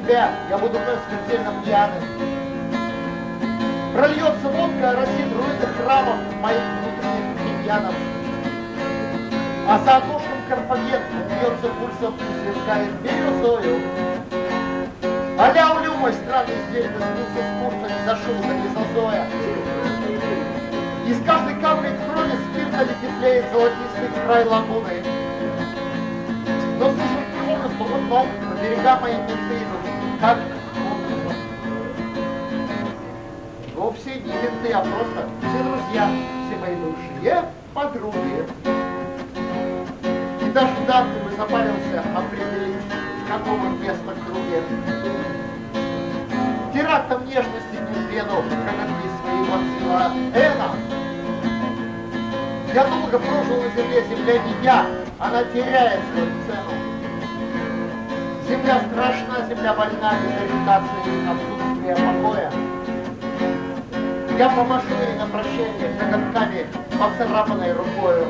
тебя я буду вновь смертельно пьяным. Прольется водка, оросит руины храмов моих внутренних миньянов. А за окошком Карфаген бьется пульсом и сверкает бирюзою. Аля-улю, мой странный зверь, наснился с курса, не зашел до мезозоя. Из каждой капли крови спирта лепетлеет золотистый край лагуны. Но слушай, помню, что вот дом по берегам моих мечты идут, как вовсе не менты, а просто все друзья, все мои бывшие подруги. И даже Данте бы запарился определить, в каком место круге. Терактом нежности в вену, коготки свои вонзила Эна. Я долго прожил на земле, земля меня, она теряет свою цену. Земля страшна, земля больна, без ориентации, отсутствия покоя. Я помашу ей на прощание коготками, поцарапанной рукою.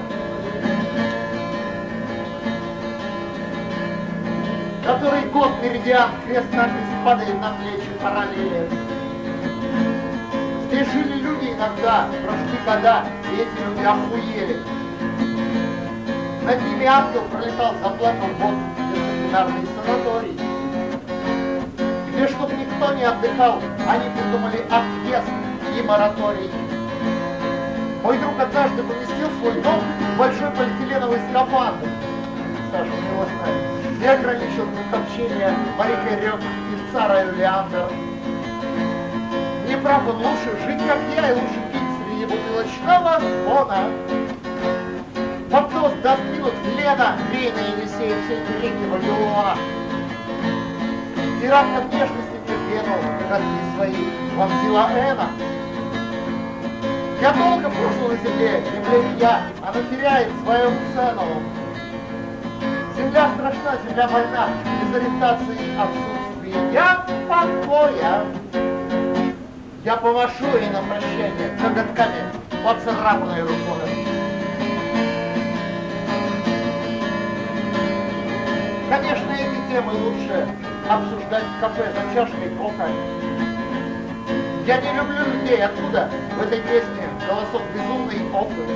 Который год меридиан крест-накрест падает на плечи параллели. Здесь жили люди иногда, прошли года, и эти люди охуели. Над ними ангел пролетал, заплакал вот дисциплинарный санаторий. Где, чтоб никто не отдыхал, они придумали отъезд и мораторий. Мой друг однажды поместил свой дом в большой полиэтиленовый скафандр. Саша, мы его знаем. Я ограничил круг общения Марикой Рёк и Царой Леандр. Не прав он, лучше жить, как я, и лучше пить среди бутылочного звона. Под нос достигнут Лена, Рейна, Елисей, все эти реки Вавилона. Терактом нежности мне вену, коготки свои вонзила Эна. Я долго прожил на земле, земля я, она теряет свою цену. Земля страшна, земля больна, без ориентации отсутствия покоя. Я помашу ей на прощание коготками, поцарапанной рукой. Конечно, эти темы лучше обсуждать в кафе за чашкой кофе. Я не люблю людей, откуда в этой песне голосок безумный опыт.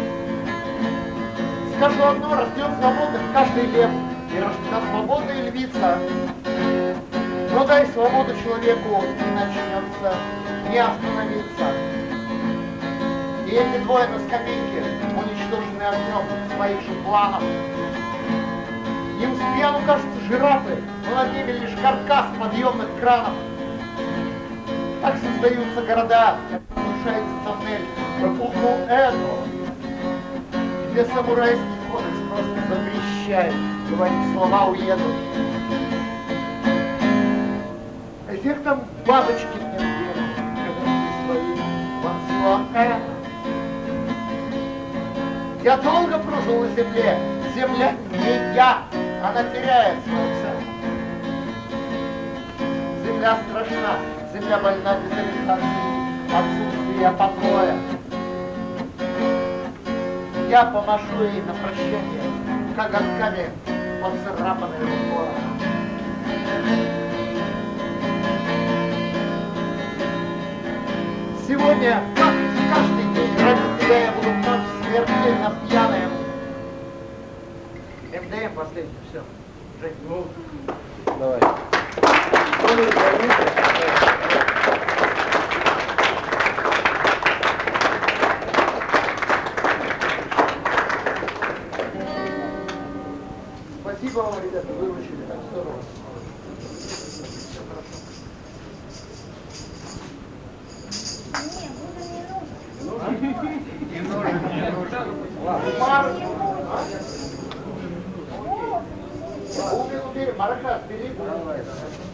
Скажу одно, растет свободным каждый лев, и рождена свободная львица. Но дай свободу человеку, и начнется не остановиться. И эти двое на скамейке, уничтожены огнем своих же планов. Им с пьяну кажутся жирафы, но над ними лишь каркас подъемных кранов. Так создаются города, как разрушается тоннель в эпоху Эду, где самурайский кодекс просто запрещает говорить слова «уеду». Эффектом бабочки мне в вену, коготки свои вонзила Эна. Я долго прожил на земле, земля не я, она теряет свою цену. Земля страшна, земля больна без ориентации, отсутствия покоя. Я помашу ей на прощание коготками поцарапанной рукой. Сегодня, как каждый день, ради тебя я буду вновь смертельно пьяным. МДМ последний, все. Жень. Ну, давай. Спасибо вам, ребята, выручили так здорово. Все хорошо. Не нужен. Ладно. Марк, бери. Давай.